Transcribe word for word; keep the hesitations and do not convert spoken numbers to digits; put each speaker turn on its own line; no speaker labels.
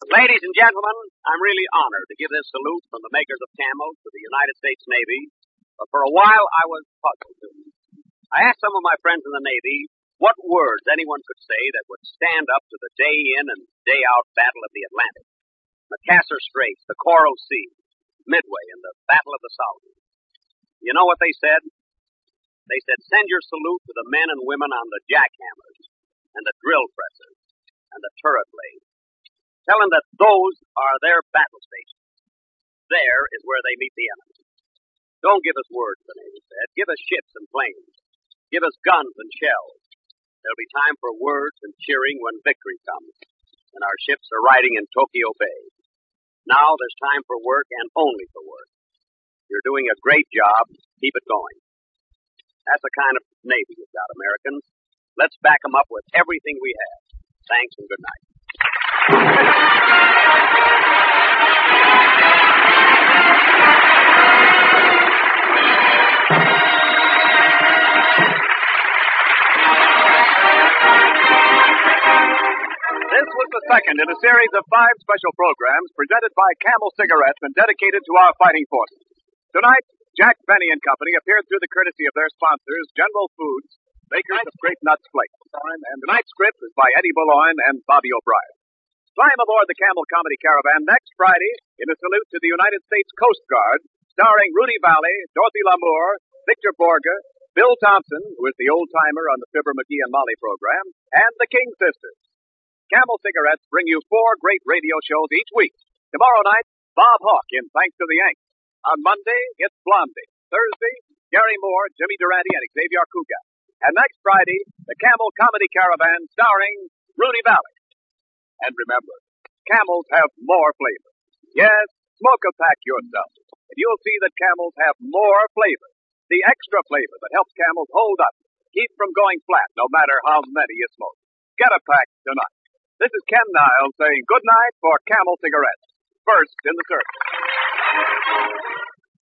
Ladies and gentlemen, I'm really honored to give this salute from the makers of Camels to the United States Navy, but for a while I was puzzled. I asked some of my friends in the Navy what words anyone could say that would stand up to the day-in and day-out battle of the Atlantic, Macassar Straits, the Coral Sea, Midway, and the Battle of the South. You know what they said? They said, send your salute to the men and women on the jackhammers, and the drill presses, and the turret blades. Tell them that those are their battle stations. There is where they meet the enemy. Don't give us words, the Navy said. Give us ships and planes. Give us guns and shells. There'll be time for words and cheering when victory comes, and our ships are riding in Tokyo Bay. Now there's time for work and only for work. You're doing a great job. Keep it going. That's the kind of Navy we've got, Americans. Let's back them up with everything we have. Thanks and good night.
This was the second in a series of five special programs presented by Camel Cigarettes and dedicated to our fighting forces. Tonight, Jack Benny and Company appeared through the courtesy of their sponsors, General Foods, makers of Grape Nuts Flakes. And tonight's script is by Eddie Boulogne and Bobby O'Brien. Climb aboard the Camel Comedy Caravan next Friday in a salute to the United States Coast Guard, starring Rudy Valley, Dorothy Lamour, Victor Borga, Bill Thompson, who is the old-timer on the Fibber McGee and Molly program, and the King Sisters. Camel Cigarettes bring you four great radio shows each week. Tomorrow night, Bob Hawke in Thanks to the Yanks. On Monday, it's Blondie. Thursday, Gary Moore, Jimmy Durante, and Xavier Cugat. And next Friday, the Camel Comedy Caravan starring Rudy Valley. And remember, Camels have more flavor. Yes, smoke a pack yourself, and you'll see that Camels have more flavor. The extra flavor that helps Camels hold up, keep from going flat, no matter how many you smoke. Get a pack tonight. This is Ken Niles saying good night for Camel Cigarettes. First in the service.